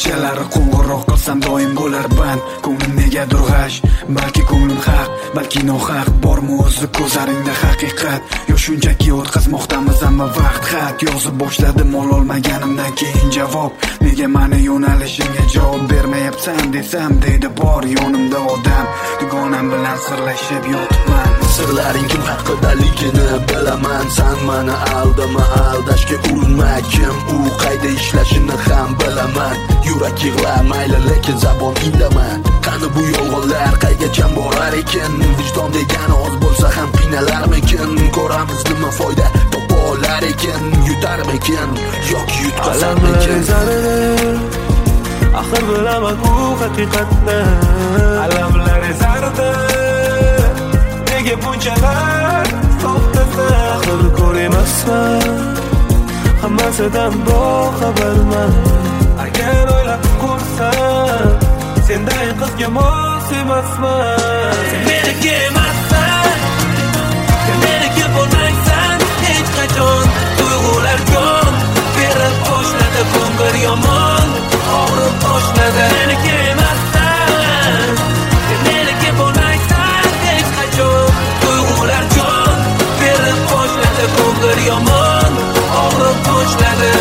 kechalari qo'ng'iroq qilsam doim bo'lar band. Ko'nglim negadir g'ash, balki ko'nglim haq, balki nohaq. Bormi o'zi ko'zlaringda haqiqat, yo shunchaki o'tkazmoqdamiz hamma vaqt? Xat yozib boshladim ololmaganimdan keyin javob. Nega mani yo'nalishimga javob bermayapsan desam, deydi bor yonimda odam. Dugonam bilan sirlashib yotibman. Sirlaring kim haqidaligini bilaman. San mani aldama, aldashga urinma. Kim u qayda ishlashini ham bilaman. Yurak yig'lar mayli lekin zabon indama. Qani bu yolg'onlar qaygacha borar ekan? Vijdon degani oz bo'lsa ham qiynalarmikin? Ko'ramiz nima foyda topa olar ekan? Yutarmikin yoki yutqazarmikin? Axir bilaman u haqiqatni. Alamlar ezardi, nega bunchalar soxtasi? Axir ko'rmasman, hammasidan boxabarman. Agar o'ylab ko'rsam, senday qizga mos emasman. Sen meniki emassan, sen meniki bo'lmaysan hech qachon. Tuyg'ular jon berib boshladi, ko'ngil yomon og'rib boshladi. Meniki emassan, sen meniki bo'lmaysan hech qachon. Tuyg'ular jon berib boshladi, ko'ngil yomon og'rib boshladi.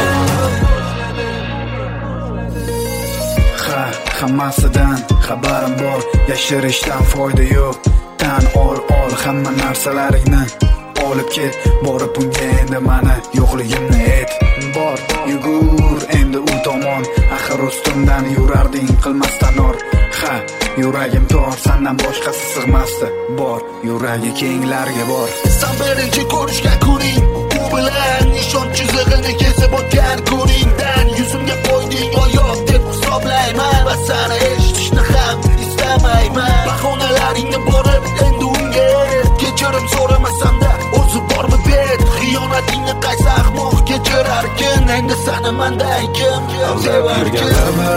Hammasidan xabarim bor, yashirishdan foyda yo'q. Tan ol hamma narsalaringni olib ket. Borib unga endi mani yo'qligimni ayt. Bor, yugur endi u tomon. Axir ustimdan yurarding qilmasdan or. Yuragim tor, sendan boshqasi sig'masdi. Bor, yuragi kenglarga bor. Sen birinchi ko'rishgan kuning, u bilan nishon chizig'ini kesib o'tgan kuningdan yuzimga qo'yding oyoq deb hisoblayman va seni eshitishni ham istamayman. Bahonalaringni borib endi unga kechirim so'ramasam-da o'zi bormi bet? Xiyonatingni qaysi ahmoq kechirarkin? Endi seni manday kim sevarkin?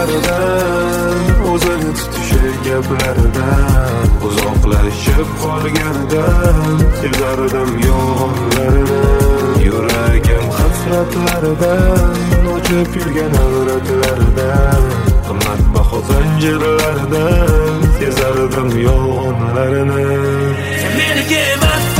O'zini tutishi gaplaridan uzoqlashib qolganidan sezardim yolg'onlarini. Yuragim hasratlaridan ochib yurgan avratlaridan qimmatbaho zanjirlaridan sezardim yolg'onlarini. Sen meniki emas